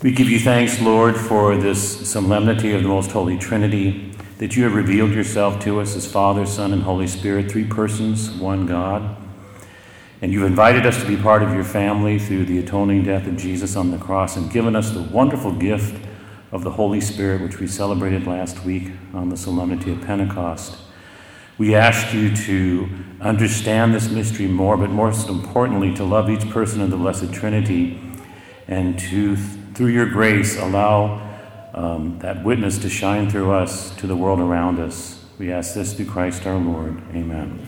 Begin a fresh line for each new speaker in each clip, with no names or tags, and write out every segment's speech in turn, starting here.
We give you thanks, Lord, for this solemnity of the Most Holy Trinity, that you have revealed yourself to us as Father, Son, and Holy Spirit, three persons, one God. And you've invited us to be part of your family through the atoning death of Jesus on the cross and given us the wonderful gift of the Holy Spirit, which we celebrated last week on the solemnity of Pentecost. We ask you to understand this mystery more, but most importantly, to love each person of the Blessed Trinity and to, through your grace, allow that witness to shine through us to the world around us. We ask this through Christ our Lord. Amen.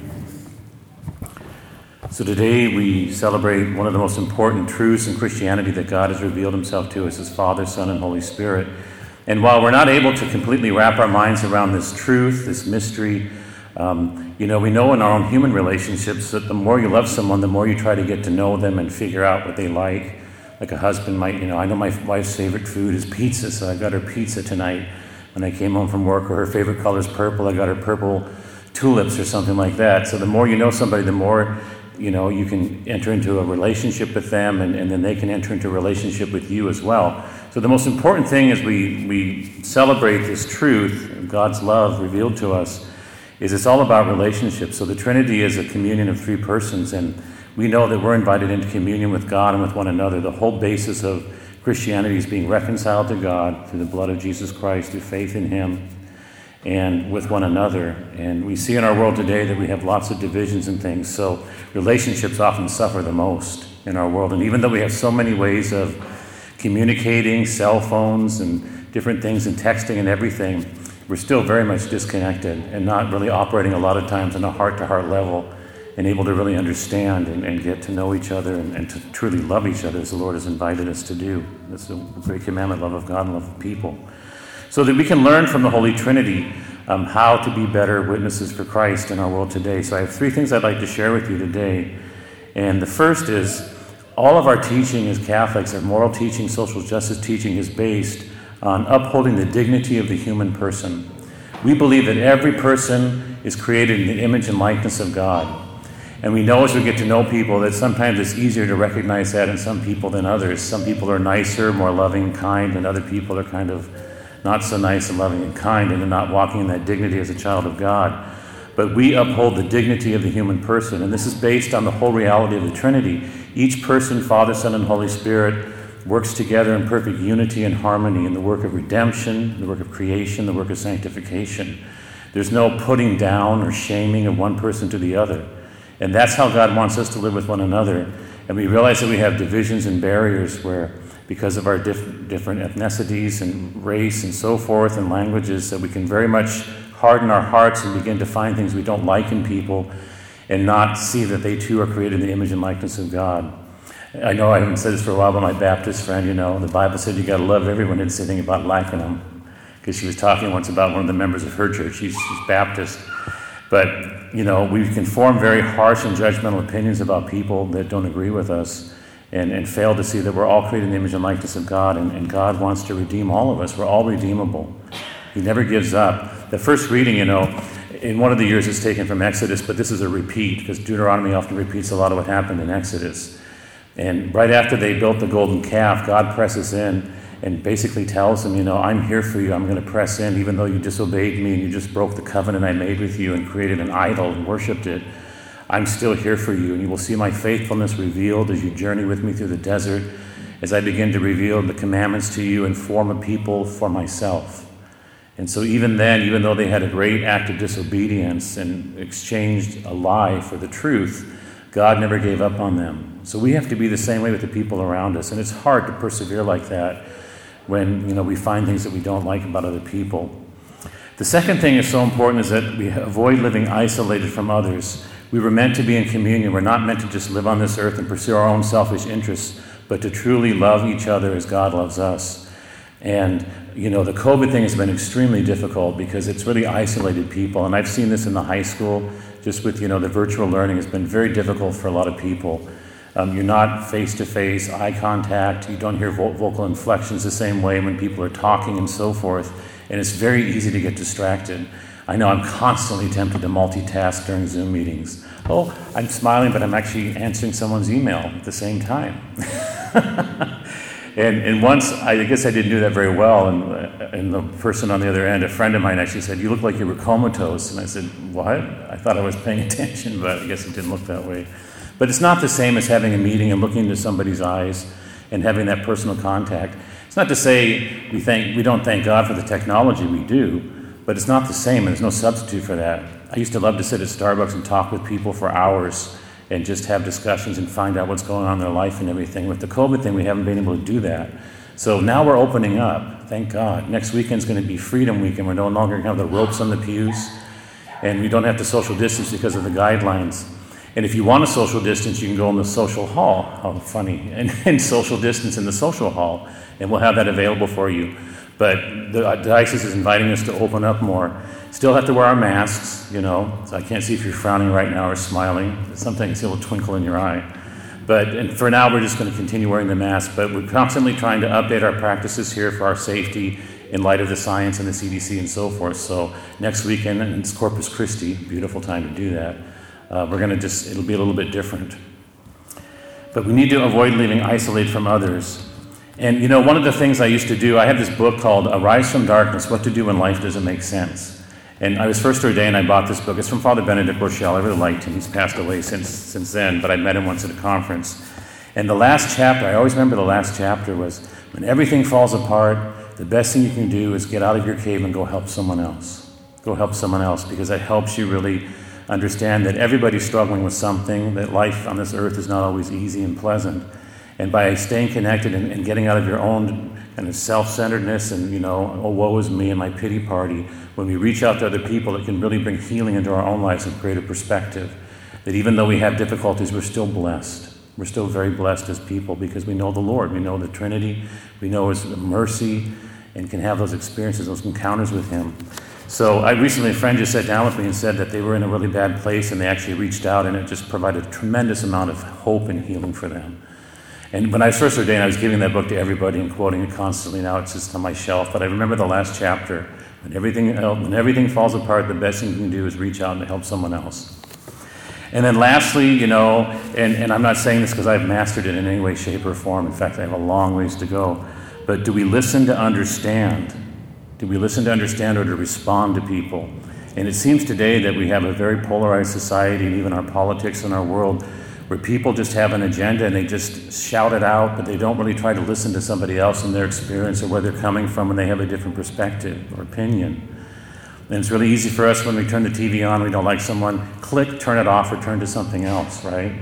So today we celebrate one of the most important truths in Christianity, that God has revealed himself to us as Father, Son, and Holy Spirit. And while we're not able to completely wrap our minds around this truth, this mystery, we know in our own human relationships that the more you love someone, the more you try to get to know them and figure out what they like. Like a husband might, I know my wife's favorite food is pizza, so I got her pizza tonight when I came home from work, or her favorite color is purple, I got her purple tulips or something like that. So the more you know somebody, the more, you can enter into a relationship with them, and then they can enter into a relationship with you as well. So the most important thing as we celebrate this truth, God's love revealed to us, is it's all about relationships. So the Trinity is a communion of three persons, and we know that we're invited into communion with God and with one another. The whole basis of Christianity is being reconciled to God through the blood of Jesus Christ, through faith in him, and with one another. And we see in our world today that we have lots of divisions and things, so relationships often suffer the most in our world. And even though we have so many ways of communicating, cell phones and different things and texting and everything, we're still very much disconnected and not really operating a lot of times on a heart-to-heart level and able to really understand and get to know each other and to truly love each other as the Lord has invited us to do. That's the great commandment, love of God and love of people. So that we can learn from the Holy Trinity how to be better witnesses for Christ in our world today. So I have three things I'd like to share with you today. And the first is, all of our teaching as Catholics, our moral teaching, social justice teaching, is based on upholding the dignity of the human person. We believe that every person is created in the image and likeness of God. And we know as we get to know people that sometimes it's easier to recognize that in some people than others. Some people are nicer, more loving, kind, and other people are kind of not so nice and loving and kind, and they're not walking in that dignity as a child of God. But we uphold the dignity of the human person, and this is based on the whole reality of the Trinity. Each person, Father, Son, and Holy Spirit, works together in perfect unity and harmony in the work of redemption, the work of creation, the work of sanctification. There's no putting down or shaming of one person to the other. And that's how God wants us to live with one another. And we realize that we have divisions and barriers where, because of our different ethnicities and race and so forth and languages, that we can very much harden our hearts and begin to find things we don't like in people and not see that they too are created in the image and likeness of God. I know I haven't said this for a while, but my Baptist friend, the Bible said you got to love everyone, didn't say anything about liking them. Because she was talking once about one of the members of her church. She's Baptist. But, we can form very harsh and judgmental opinions about people that don't agree with us and fail to see that we're all created in the image and likeness of God, and God wants to redeem all of us. We're all redeemable. He never gives up. The first reading, in one of the years it's taken from Exodus, but this is a repeat because Deuteronomy often repeats a lot of what happened in Exodus. And right after they built the golden calf, God presses in and basically tells them, I'm here for you. I'm going to press in, even though you disobeyed me and you just broke the covenant I made with you and created an idol and worshipped it. I'm still here for you, and you will see my faithfulness revealed as you journey with me through the desert, as I begin to reveal the commandments to you and form a people for myself. And so even then, even though they had a great act of disobedience and exchanged a lie for the truth, God never gave up on them. So we have to be the same way with the people around us, and it's hard to persevere like that when we find things that we don't like about other people. The second thing is so important is that we avoid living isolated from others. We were meant to be in communion. We're not meant to just live on this earth and pursue our own selfish interests, but to truly love each other as God loves us. And the COVID thing has been extremely difficult because it's really isolated people. And I've seen this in the high school, just with, the virtual learning has been very difficult for a lot of people. You're not face-to-face, eye contact. You don't hear vocal inflections the same way when people are talking and so forth. And it's very easy to get distracted. I know I'm constantly tempted to multitask during Zoom meetings. Oh, I'm smiling, but I'm actually answering someone's email at the same time. And once, I guess I didn't do that very well, and the person on the other end, a friend of mine, actually said, "You look like you were comatose." And I said, "What?" I thought I was paying attention, but I guess it didn't look that way. But it's not the same as having a meeting and looking into somebody's eyes and having that personal contact. It's not to say we don't thank God for the technology, we do, but it's not the same, and there's no substitute for that. I used to love to sit at Starbucks and talk with people for hours and just have discussions and find out what's going on in their life and everything. With the COVID thing, we haven't been able to do that. So now we're opening up, thank God. Next weekend's going to be Freedom Week, and we're no longer going to have the ropes on the pews, and we don't have to social distance because of the guidelines. And if you want a social distance, you can go in the social hall. How funny. And social distance in the social hall, and we'll have that available for you. But the diocese is inviting us to open up more. Still have to wear our masks, so I can't see if you're frowning right now or smiling. Sometimes you see a little twinkle in your eye. And for now, we're just going to continue wearing the mask. But we're constantly trying to update our practices here for our safety in light of the science and the CDC and so forth. So next weekend, and it's Corpus Christi, beautiful time to do that. It'll be a little bit different. But we need to avoid living isolated from others. And one of the things I used to do, I had this book called Arise from Darkness, What to Do When Life Doesn't Make Sense. And I was first ordained, I bought this book. It's from Father Benedict Rochelle. I really liked him. He's passed away since then, but I met him once at a conference. And the last chapter, I always remember the last chapter was, when everything falls apart, the best thing you can do is get out of your cave and go help someone else. Go help someone else, because that helps you really understand that everybody's struggling with something, that life on this earth is not always easy and pleasant. And by staying connected and getting out of your own kind of self-centeredness and, oh, woe is me and my pity party, when we reach out to other people, it can really bring healing into our own lives and create a perspective that even though we have difficulties, we're still blessed. We're still very blessed as people because we know the Lord. We know the Trinity. We know His mercy and can have those experiences, those encounters with Him. So a friend just sat down with me and said that they were in a really bad place and they actually reached out and it just provided a tremendous amount of hope and healing for them. And when I was first ordained, I was giving that book to everybody and quoting it constantly. Now it's just on my shelf. But I remember the last chapter. When everything falls apart, the best thing you can do is reach out and help someone else. And then lastly, and I'm not saying this because I've mastered it in any way, shape, or form. In fact, I have a long ways to go. But do we listen to understand? Do we listen to understand or to respond to people? And it seems today that we have a very polarized society, and even our politics and our world, where people just have an agenda and they just shout it out, but they don't really try to listen to somebody else and their experience or where they're coming from when they have a different perspective or opinion. And it's really easy for us when we turn the TV on, we don't like someone, click, turn it off, or turn to something else, right?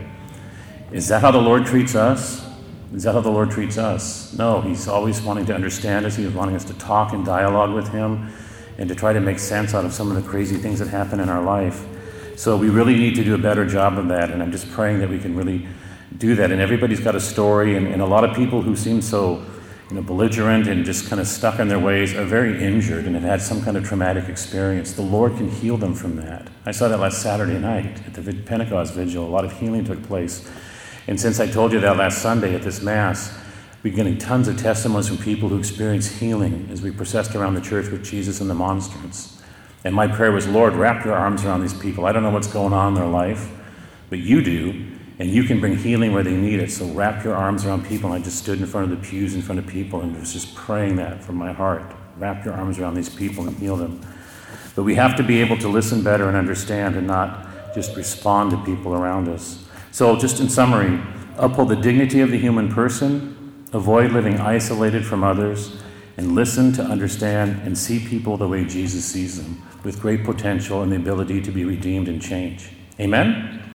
Is that how the Lord treats us? Is that how the Lord treats us? No, He's always wanting to understand us. He's wanting us to talk and dialogue with Him and to try to make sense out of some of the crazy things that happen in our life. So we really need to do a better job of that, and I'm just praying that we can really do that. And everybody's got a story, and a lot of people who seem so belligerent and just kind of stuck in their ways are very injured and have had some kind of traumatic experience. The Lord can heal them from that. I saw that last Saturday night at the Pentecost Vigil. A lot of healing took place. And since I told you that last Sunday at this Mass, we're getting tons of testimonies from people who experienced healing as we processed around the church with Jesus and the monstrance. And my prayer was, Lord, wrap your arms around these people. I don't know what's going on in their life, but you do, and you can bring healing where they need it. So wrap your arms around people. And I just stood in front of the pews in front of people and was just praying that from my heart. Wrap your arms around these people and heal them. But we have to be able to listen better and understand and not just respond to people around us. So just in summary, uphold the dignity of the human person, avoid living isolated from others, and listen to understand and see people the way Jesus sees them, with great potential and the ability to be redeemed and changed. Amen?